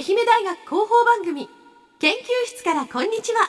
愛媛大学広報番組研究室からこんにちは。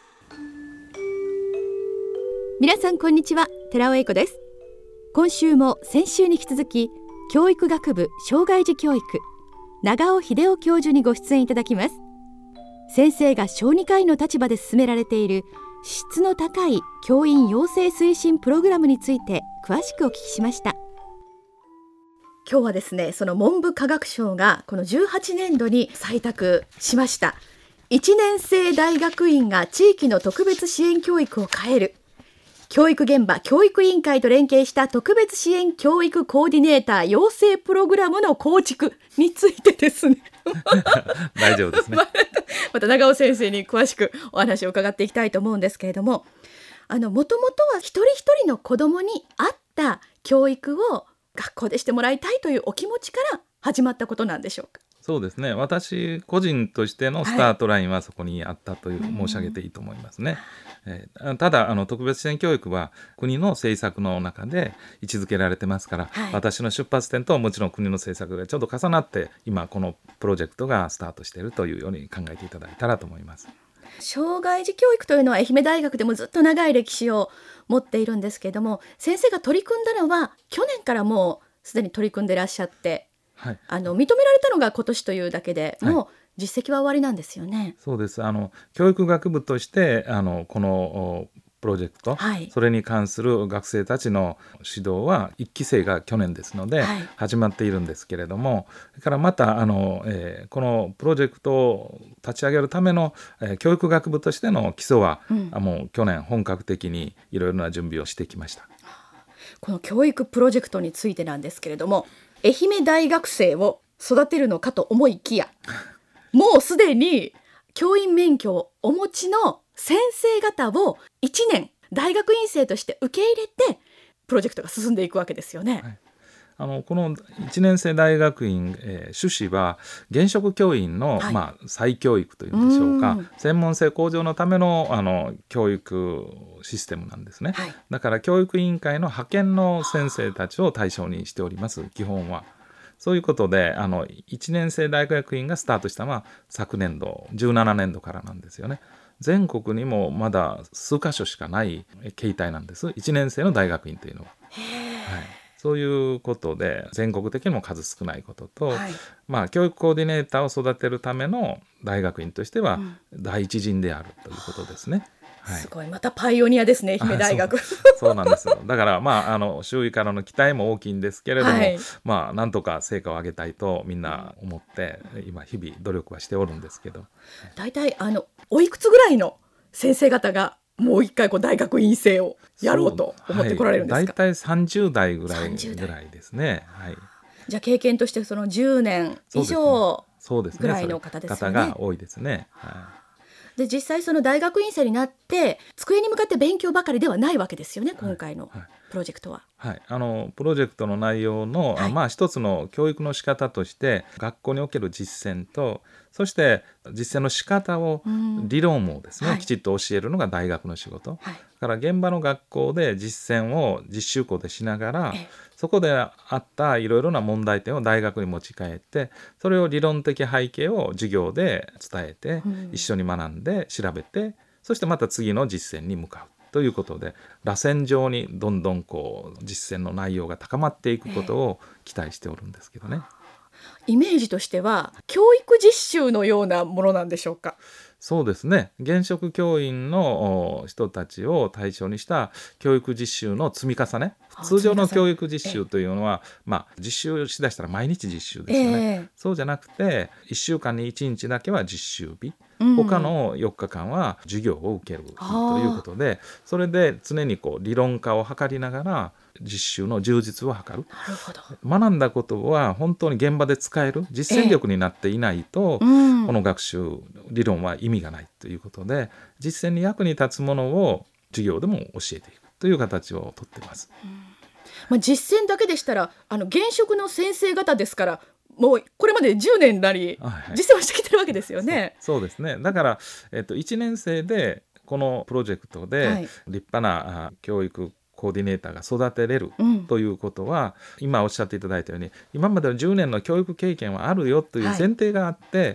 皆さんこんにちは、寺尾英子です。今週も先週に引き続き教育学部障害児教育長尾秀夫教授にご出演いただきます。先生が小児科医の立場で進められている質の高い教員養成推進プログラムについて詳しくお聞きしました。今日はですね、その文部科学省がこの18年度に採択しました1年生大学院が地域の特別支援教育を変える、教育現場教育委員会と連携した特別支援教育コーディネーター養成プログラムの構築についてですね大丈夫ですねまた長尾先生に詳しくお話を伺っていきたいと思うんですけれども、もともとは一人一人の子どもに合った教育を学校でしてもらいたいというお気持ちから始まったことなんでしょうか。 そうですね、私個人としてのスタートラインはそこにあったと申し上げていいと思いますね。ただ特別支援教育は国の政策の中で位置づけられてますから、私の出発点ともちろん国の政策がちょっと重なって今このプロジェクトがスタートしているというように考えていただいたらと思います。 障害児教育というのは愛媛大学でもずっと長い歴史を持っているんですけれども、先生が取り組んだのは去年からもうすでに取り組んでいらっしゃって、認められたのが今年というだけで、もう実績は終わりなんですよね。 そうです。教育学部としてこのプロジェクト、それに関する学生たちの指導は1期生が去年ですので始まっているんですけれども、それからまたこのプロジェクトを立ち上げるための教育学部としての基礎は、もう去年本格的にいろいろな準備をしてきました。 この教育プロジェクトについてなんですけれども、愛媛大学生を育てるのかと思いきや、もうすでに教員免許をお持ちの先生方を1年大学院生として受け入れてプロジェクトが進んでいくわけですよね。 この1年生大学院、趣旨は現職教員の、再教育というんでしょうか、専門性向上のための、教育システムなんですね。だから教育委員会の派遣の先生たちを対象にしております。基本はそういうことで1年生大学院がスタートしたのは昨年度17年度からなんですよね。全国にもまだ数カ所しかない形態なんです、1年生の大学院というのは。そういうことで全国的にも数少ないことと、教育コーディネーターを育てるための大学院としては第一陣であるということですね。 すごい、またパイオニアですね、愛媛大学。 そうなんですよ。だから周囲からの期待も大きいんですけれども、なんとか成果を上げたいとみんな思って今日々努力はしておるんですけど、 だいたいおいくつぐらいの先生方がもう一回大学院生をやろうと思ってこられるんですか。 だいたい30代ぐらいですね。 じゃあ経験としてその10年以上ぐらいの方ですよね。 方が多いですね。 で実際その大学院生になって机に向かって勉強ばかりではないわけですよね、今回のプロジェクトは。 プロジェクトの内容の、一つの教育の仕方として学校における実践と、そして実践の仕方を、理論をですね、きちっと教えるのが大学の仕事、だから現場の学校で実践を実習校でしながら、そこであったいろいろな問題点を大学に持ち帰って、それを理論的背景を授業で伝えて、一緒に学んで調べて、そしてまた次の実践に向かうということで、螺旋状にどんどん実践の内容が高まっていくことを期待しておるんですけどね。 イメージとしては教育実習のようなものなんでしょうか。 そうですね、現職教員の人たちを対象にした教育実習の積み重ね。通常の教育実習というのは、実習しだしたら毎日実習ですよね。そうじゃなくて1週間に1日だけは実習日、他の4日間は授業を受けるということで、それで常に理論化を図りながら実習の充実を図る。学んだことは本当に現場で使える実践力になっていないと、この学習理論は意味がないということで、実践に役に立つものを授業でも教えていくという形をとっています。 実践だけでしたら現職の先生方ですから、もうこれまで10年なり実践をしてきてるわけですよね。 そうですね。だから、1年生でこのプロジェクトで立派な教育コーディネーターが育てれるということは、今おっしゃっていただいたように今までの10年の教育経験はあるよという前提があって、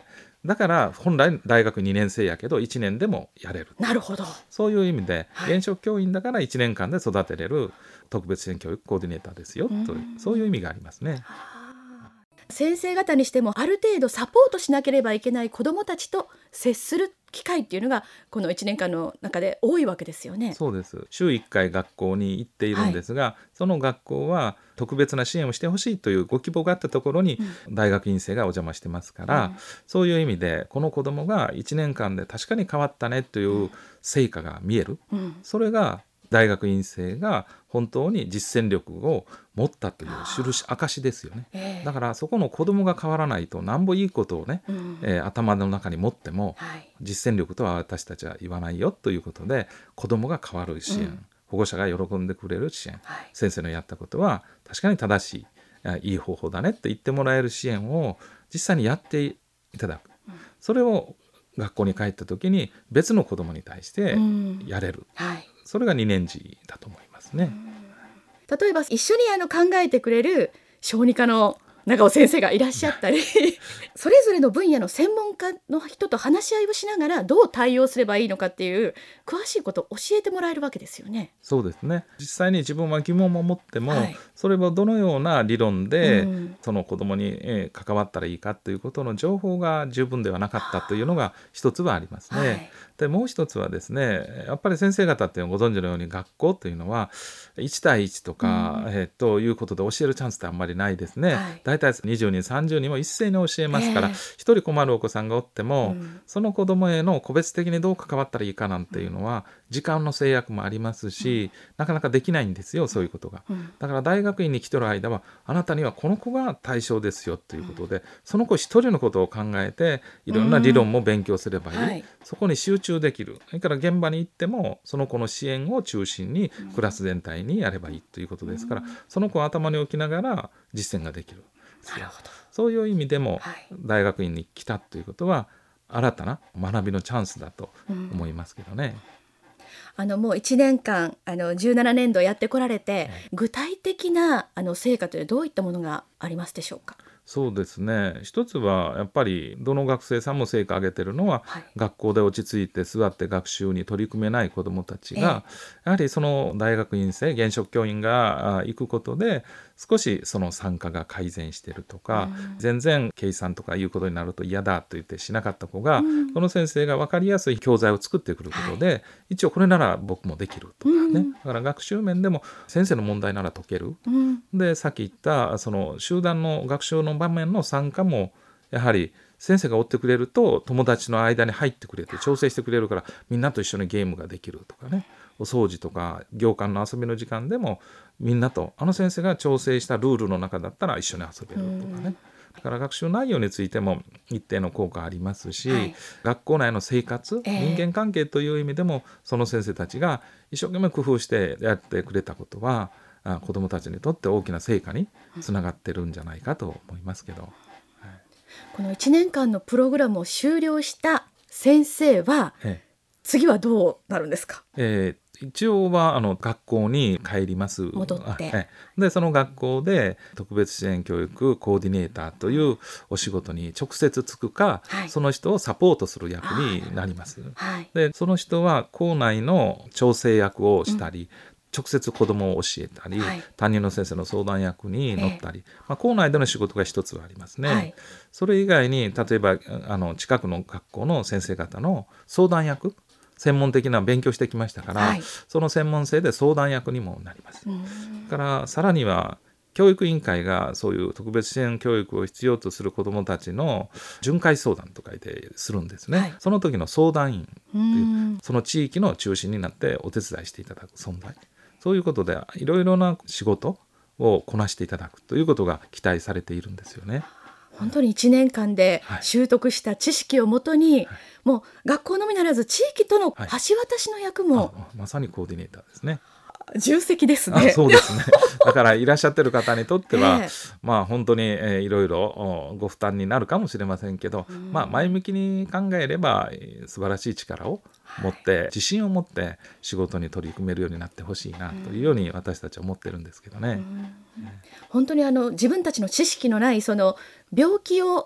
だから本来大学2年生やけど1年でもやれる。 なるほど。 そういう意味で、 はい現職教員だから1年間で育てれる特別支援教育コーディネーターですよというそういう意味がありますね。 先生方にしてもある程度サポートしなければいけない子どもたちと接する機会っていうのがこの1年間の中で多いわけですよね。 そうです。週1回学校に行っているんですが、その学校は特別な支援をしてほしいというご希望があったところに大学院生がお邪魔してますから、そういう意味でこの子どもが1年間で確かに変わったねという成果が見える、それが大学院生が本当に実践力を持ったという印証ですよね。だからそこの子どもが変わらないとなんぼいいことをね、頭の中に持っても、実践力とは私たちは言わないよということで子どもが変わる支援、保護者が喜んでくれる支援、先生のやったことは確かに正しい、いい方法だねって言ってもらえる支援を実際にやっていただく、それを学校に帰った時に別の子どもに対してやれる、それが2年次だと思いますね。 例えば一緒に考えてくれる小児科の長尾先生がいらっしゃったりそれぞれの分野の専門家の人と話し合いをしながらどう対応すればいいのかっていう詳しいことを教えてもらえるわけですよね。 そうですね。実際に自分は疑問を持っても、それをどのような理論で、その子どもに関わったらいいかということの情報が十分ではなかったというのが一つはありますね。でもう一つはですね、やっぱり先生方っていうのはご存知のように学校というのは1対1とか、ということで教えるチャンスってあんまりないですね。だいたい20人30人も一斉に教えますから、一人困るお子さんがおっても、その子どもへの個別的にどう関わったらいいかなんていうのは時間の制約もありますし、なかなかできないんですよ、そういうことが。だから大学院に来てる間はあなたにはこの子が対象ですよということで、その子一人のことを考えていろんな理論も勉強すればいい、そこに集中できる。それから現場に行ってもその子の支援を中心にクラス全体にやればいいということですから、その子を頭に置きながら実践ができる。そういう意味でも大学院に来たということは新たな学びのチャンスだと思いますけどね。 もう1年間17年度やってこられて、具体的な成果というのはどういったものがありますでしょうか。 そうですね。一つはやっぱりどの学生さんも成果を上げてるのは、学校で落ち着いて座って学習に取り組めない子どもたちが、やはりその大学院生現職教員が行くことで少しその参加が改善してるとか、全然計算とかいうことになると嫌だと言ってしなかった子が、この先生が分かりやすい教材を作ってくることで、一応これなら僕もできるとかね、だから学習面でも先生の問題なら解ける、でさっき言ったその集団の学習の場面の参加もやはり先生が追ってくれると友達の間に入ってくれて調整してくれるから、みんなと一緒にゲームができるとかね、お掃除とか行間の遊びの時間でもみんなと先生が調整したルールの中だったら一緒に遊べるとかね。だから学習内容についても一定の効果ありますし、学校内の生活、人間関係という意味でもその先生たちが一生懸命工夫してやってくれたことは子どもたちにとって大きな成果につながってるんじゃないかと思いますけど、 この1年間のプログラムを終了した先生は、次はどうなるんですか。 一応は学校に帰ります。 戻って、 でその学校で特別支援教育コーディネーターというお仕事に直接就くか、その人をサポートする役になります。でその人は校内の調整役をしたり、直接子どもを教えたり、担任の先生の相談役に乗ったり、校内での仕事が一つはありますね。それ以外に例えば近くの学校の先生方の相談役、専門的な勉強してきましたから、その専門性で相談役にもなります。からさらには教育委員会がそういう特別支援教育を必要とする子どもたちの巡回相談とかでするんですね。その時の相談員っていう、その地域の中心になってお手伝いしていただく存在、そういうことでいろいろな仕事をこなしていただくということが期待されているんですよね。 本当に1年間で習得した知識をもとに、もう学校のみならず地域との橋渡しの役も、 まさにコーディネーターですね。 重責ですね。 そうですね。だからいらっしゃってる方にとっては、本当にいろいろご負担になるかもしれませんけど、前向きに考えれば素晴らしい力を持って、自信を持って仕事に取り組めるようになってほしいなというように私たちは思ってるんですけどね。 本当に自分たちの知識のないその病気を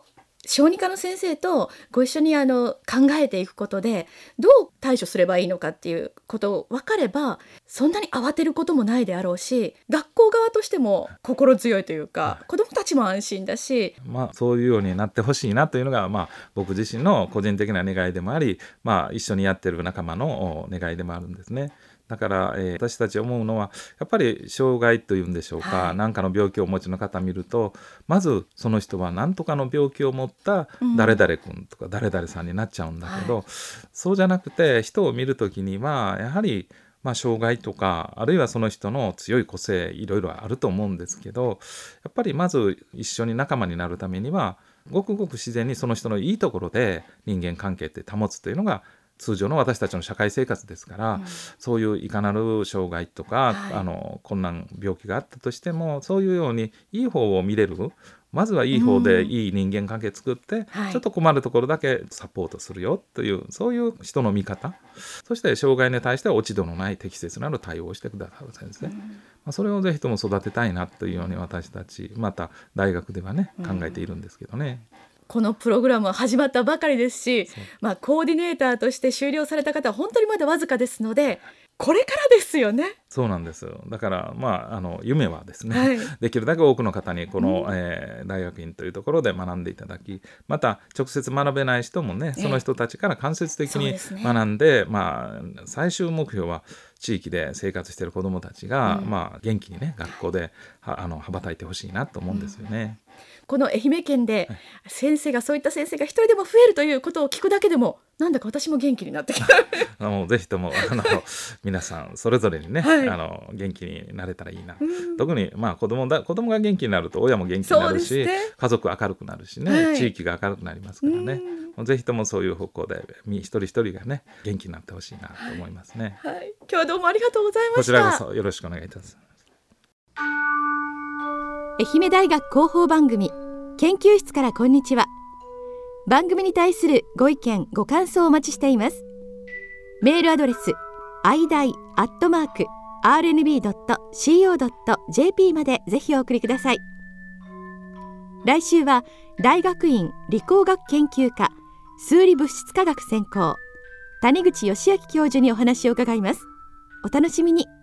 小児科の先生とご一緒に考えていくことでどう対処すればいいのかっていうことを分かれば、そんなに慌てることもないであろうし、学校側としても心強いというか、子どもたちも安心だし、 そういうようになってほしいなというのが、僕自身の個人的な願いでもあり、一緒にやってる仲間の願いでもあるんですね。だから、私たち思うのはやっぱり障害というんでしょうか、何かの病気をお持ちの方見ると、まずその人は何とかの病気を持った誰々君とか誰々さんになっちゃうんだけど、そうじゃなくて人を見るときにはやはり障害とか、あるいはその人の強い個性、いろいろあると思うんですけど、やっぱりまず一緒に仲間になるためにはごくごく自然にその人のいいところで人間関係って保つというのが通常の私たちの社会生活ですから、そういういかなる障害とか、困難病気があったとしても、そういうようにいい方を見れる、まずはいい方でいい人間関係作って、ちょっと困るところだけサポートするよという、そういう人の見方、そして障害に対しては落ち度のない適切なる対応をしてくださる先生、それをぜひとも育てたいなというように私たち、また大学ではね考えているんですけどね。 このプログラムは始まったばかりですし、コーディネーターとして修了された方は本当にまだわずかですので、これからですよね。 そうなんです。だから夢はですね、できるだけ多くの方にこの、大学院というところで学んでいただき、また直接学べない人もね、その人たちから間接的に学んで、最終目標は地域で生活している子どもたちが、元気にね学校で羽ばたいてほしいなと思うんですよね。 この愛媛県で先生が、そういった先生が一人でも増えるということを聞くだけでも、なんだか私も元気になってきた。 もうぜひとも皆さんそれぞれにね、元気になれたらいいな、特に子供が元気になると親も元気になるし、家族明るくなるしね、地域が明るくなりますからね。ぜひともそういう方向で一人一人がね元気になってほしいなと思いますね。 今日はどうもありがとうございました。 こちらこそよろしくお願いいたします。 愛媛大学広報番組研究室からこんにちは。番組に対するご意見ご感想をお待ちしています。メールアドレス aidai@rnb.co.jp までぜひお送りください。来週は大学院理工学研究科数理物質化学専攻谷口義明教授にお話を伺います。お楽しみに。